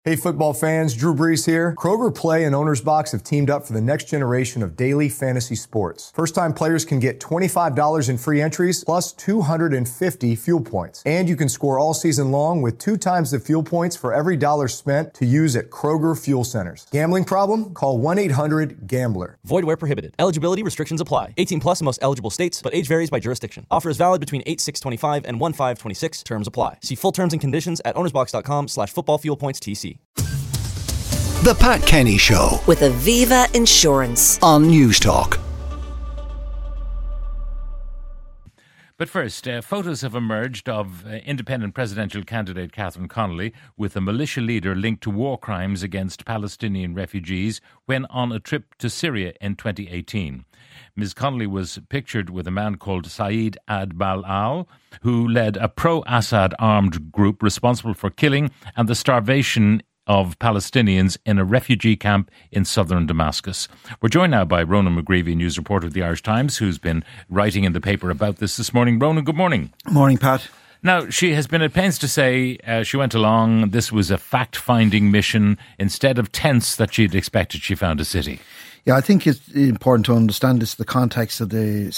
Hey football fans, Drew Brees here. Kroger Play and Owner's Box have teamed up for the next generation of daily fantasy sports. First-time players can get $25 in free entries plus 250 fuel points. And you can score all season long with 2 times the fuel points for every dollar spent to use at Kroger Fuel Centers. Gambling problem? Call 1-800-GAMBLER. Void where prohibited. Eligibility restrictions apply. 18 plus in most eligible states, but age varies by jurisdiction. Offer is valid between 8/6/25 and 1/5/26. Terms apply. See full terms and conditions at ownersbox.com/footballfuelpointstc. The Pat Kenny Show with Aviva Insurance on News Talk. But first, photos have emerged of independent presidential candidate Catherine Connolly with a militia leader linked to war crimes against Palestinian refugees when on a trip to Syria in 2018. Ms. Connolly was pictured with a man called Saeed Ad-Balal, who led a pro-Assad armed group responsible for killing and the starvation of Palestinians in a refugee camp in southern Damascus. We're joined now by Ronan McGreevy, news reporter of the Irish Times, who's been writing in the paper about this morning. Ronan, good morning. Morning, Pat. Now, she has been at pains to say she went along, this was a fact-finding mission. Instead of tents that she'd expected, she found a city. Yeah, I think it's important to understand this, the context of the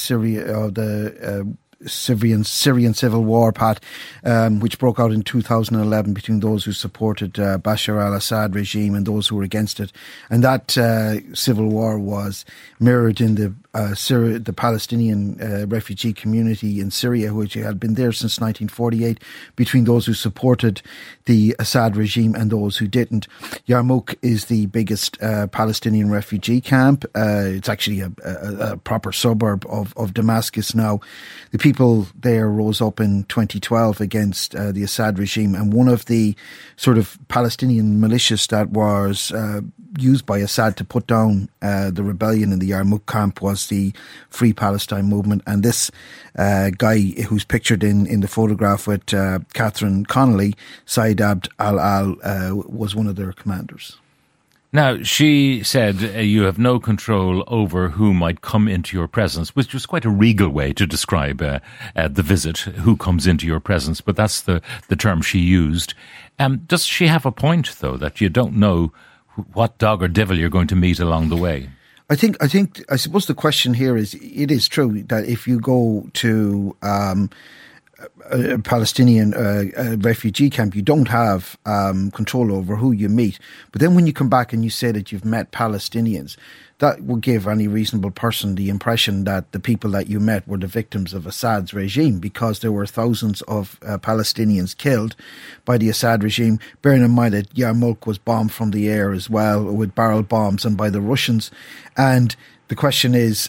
Syrian civil war, Pat, which broke out in 2011 between those who supported Bashar al-Assad regime and those who were against it. And that civil war was mirrored in the Palestinian refugee community in Syria, which had been there since 1948, between those who supported the Assad regime and those who didn't. Yarmouk is the biggest Palestinian refugee camp. It's actually a proper suburb of Damascus now. The people there rose up in 2012 against the Assad regime, and one of the sort of Palestinian militias that was used by Assad to put down the rebellion in the Yarmouk camp was the Free Palestine movement. And this guy who's pictured in the photograph with Catherine Connolly, Saeed Abd-al-Al, was one of their commanders. Now, she said you have no control over who might come into your presence, which was quite a regal way to describe the visit, who comes into your presence, but that's the term she used. Does she have a point, though, that you don't know what dog or devil you're going to meet along the way? I suppose the question here is, it is true that if you go to a Palestinian refugee camp, you don't have control over who you meet. But then when you come back and you say that you've met Palestinians, that will give any reasonable person the impression that the people that you met were the victims of Assad's regime, because there were thousands of Palestinians killed by the Assad regime. Bearing in mind that Yarmouk was bombed from the air as well, with barrel bombs, and by the Russians. And the question is,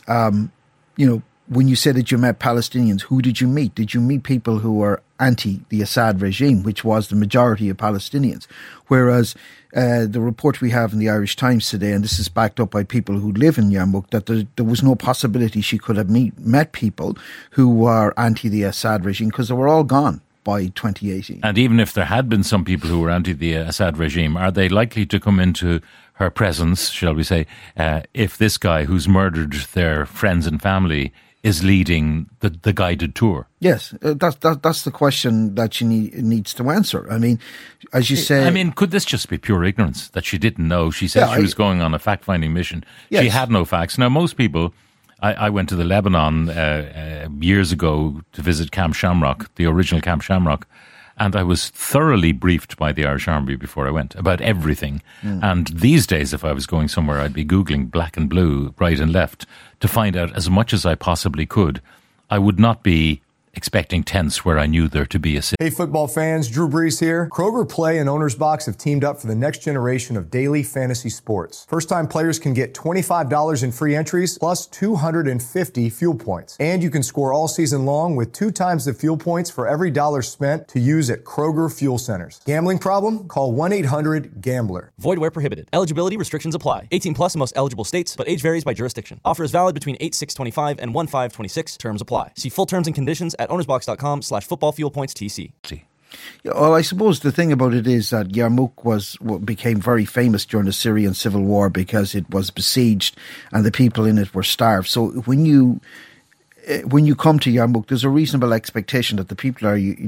when you say that you met Palestinians, who did you meet? Did you meet people who were anti the Assad regime, which was the majority of Palestinians? Whereas the report we have in the Irish Times today, and this is backed up by people who live in Yarmouk, that there was no possibility she could have met people who were anti the Assad regime, because they were all gone by 2018. And even if there had been some people who were anti the Assad regime, are they likely to come into her presence, shall we say, if this guy who's murdered their friends and family is leading the guided tour? Yes, that's the question that she needs to answer. I mean, as you say... I mean, could this just be pure ignorance, that she didn't know? She said she was going on a fact-finding mission. Yes. She had no facts. Now, most people... I went to the Lebanon years ago to visit Camp Shamrock, the original Camp Shamrock, and I was thoroughly briefed by the Irish Army before I went about everything. And these days, if I was going somewhere, I'd be Googling black and blue, right and left, to find out as much as I possibly could. I would not be expecting tents where I knew there to be a city. Hey football fans, Drew Brees here. Kroger Play and Owner's Box have teamed up for the next generation of daily fantasy sports. First-time players can get $25 in free entries plus 250 fuel points. And you can score all season long with 2 times the fuel points for every dollar spent to use at Kroger Fuel Centers. Gambling problem? Call 1-800-GAMBLER. Void where prohibited. Eligibility restrictions apply. 18 plus in most eligible states, but age varies by jurisdiction. Offer is valid between 8/6/25 and 1/5/26. Terms apply. See full terms and conditions at ownersbox.com/footballfuelpointstc. Yeah, well, I suppose the thing about it is that Yarmouk became very famous during the Syrian civil war because it was besieged and the people in it were starved. So when you come to Yarmouk, there's a reasonable expectation that the people that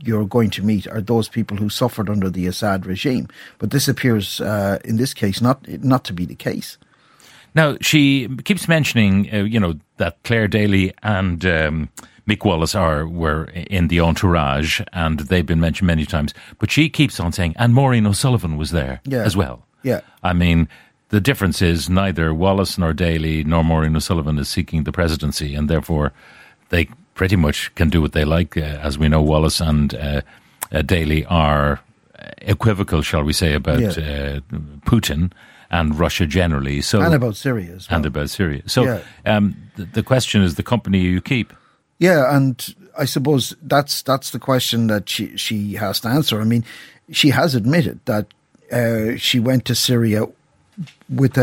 you're going to meet are those people who suffered under the Assad regime. But this appears, in this case, not to be the case. Now, she keeps mentioning, that Claire Daly and Mick Wallace were in the entourage, and they've been mentioned many times. But she keeps on saying, and Maureen O'Sullivan was there as well. Yeah. I mean, the difference is neither Wallace nor Daly nor Maureen O'Sullivan is seeking the presidency, and therefore they pretty much can do what they like. As we know, Wallace and Daly are equivocal, shall we say, about Putin and Russia generally. And about Syria as well. So the question is the company you keep. Yeah, and I suppose that's the question that she has to answer. I mean, she has admitted that she went to Syria with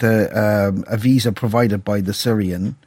a visa provided by the Syrian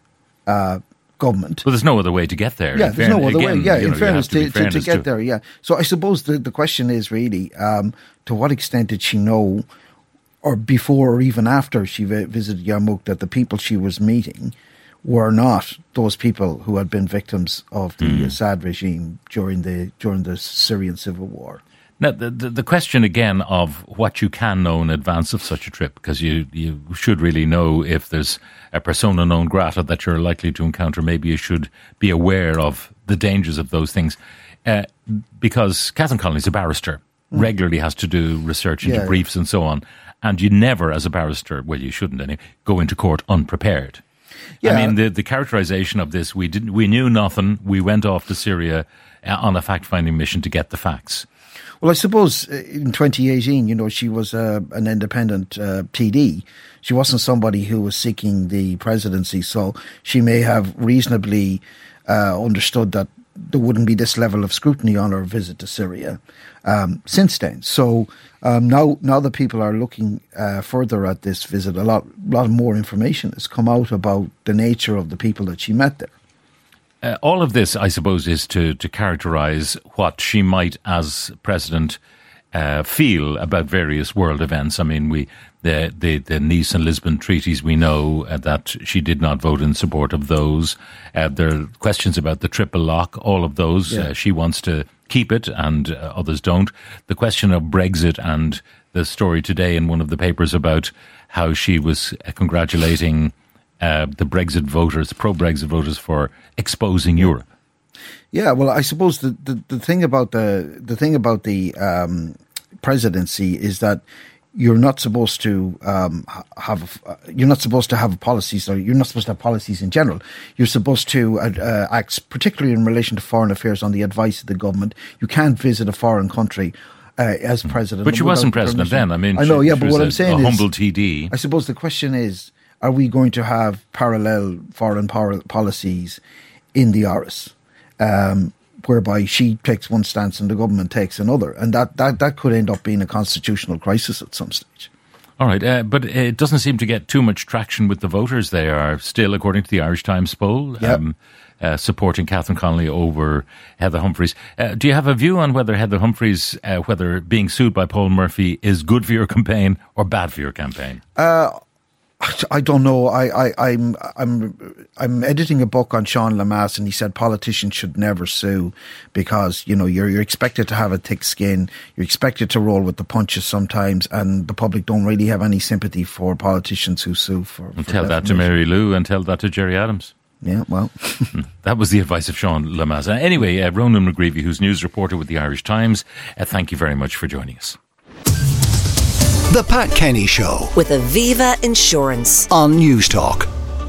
government. Well, there's no other way to get there. Yeah, there's no other way. Yeah, in fairness, to get there. Yeah. So I suppose the question is really, to what extent did she know, or before or even after she visited Yarmouk, that the people she was meeting were not those people who had been victims of the Assad regime during the Syrian civil war. Now, the question again of what you can know in advance of such a trip, because you should really know if there's a persona non grata that you're likely to encounter. Maybe you should be aware of the dangers of those things. Because Catherine Connolly's a barrister, regularly has to do research into briefs and so on. And you never, as a barrister, well, you shouldn't anyway, go into court unprepared. Yeah. I mean, the characterization of this, we knew nothing. We went off to Syria on a fact-finding mission to get the facts. Well, I suppose in 2018, she was an independent TD. She wasn't somebody who was seeking the presidency, so she may have reasonably understood that there wouldn't be this level of scrutiny on her visit to Syria since then. So now that people are looking further at this visit, a lot more information has come out about the nature of the people that she met there. All of this, I suppose, is to characterise what she might, as president, feel about various world events. I mean, the Nice and Lisbon treaties, we know that she did not vote in support of those. There are questions about the triple lock, all of those. She wants to keep it and others don't. The question of Brexit and the story today in one of the papers about how she was congratulating the Brexit voters, pro-Brexit voters, for exposing Europe. Yeah, well, I suppose the thing about the presidency is that you're not supposed to have policies, or you're not supposed to have policies in general. You're supposed to act, particularly in relation to foreign affairs, on the advice of the government. You can't visit a foreign country as president. But she wasn't president then. I mean, I know. But what I'm saying is, humble TD. I suppose the question is, are we going to have parallel foreign policies in the Áras, whereby she takes one stance and the government takes another? And that could end up being a constitutional crisis at some stage. All right, but it doesn't seem to get too much traction with the voters. They are still, according to the Irish Times poll, supporting Catherine Connolly over Heather Humphreys. Do you have a view on whether Heather Humphreys, whether being sued by Paul Murphy is good for your campaign or bad for your campaign? I don't know. I'm editing a book on Sean Lemass, and he said politicians should never sue because you're expected to have a thick skin. You're expected to roll with the punches sometimes, and the public don't really have any sympathy for politicians who sue for tell that to Mary Lou and tell that to Gerry Adams. Yeah, well. That was the advice of Sean Lemass. Anyway, Ronan McGreevy, who's news reporter with the Irish Times, thank you very much for joining us. The Pat Kenny Show with Aviva Insurance on News Talk.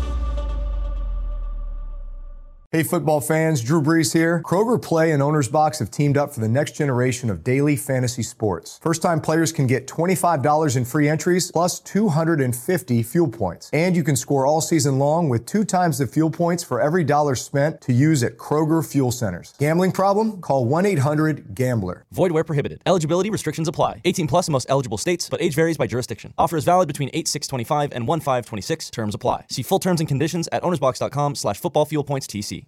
Hey football fans, Drew Brees here. Kroger Play and Owner's Box have teamed up for the next generation of daily fantasy sports. First-time players can get $25 in free entries plus 250 fuel points. And you can score all season long with 2 times the fuel points for every dollar spent to use at Kroger Fuel Centers. Gambling problem? Call 1-800-GAMBLER. Void where prohibited. Eligibility restrictions apply. 18 plus in most eligible states, but age varies by jurisdiction. Offer is valid between 8/6/25 and 1/5/26. Terms apply. See full terms and conditions at ownersbox.com/footballfuelpointstc.